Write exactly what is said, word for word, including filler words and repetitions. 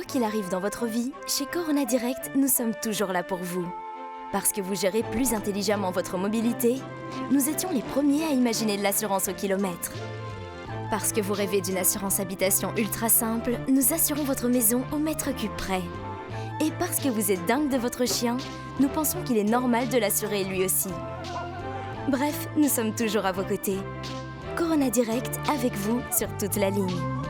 Quoi qu'il arrive dans votre vie, chez Corona Direct, nous sommes toujours là pour vous. Parce que vous gérez plus intelligemment votre mobilité, nous étions les premiers à imaginer l'assurance au kilomètre. Parce que vous rêvez d'une assurance habitation ultra simple, nous assurons votre maison au mètre cube près. Et parce que vous êtes dingue de votre chien, nous pensons qu'il est normal de l'assurer lui aussi. Bref, nous sommes toujours à vos côtés. Corona Direct, avec vous sur toute la ligne.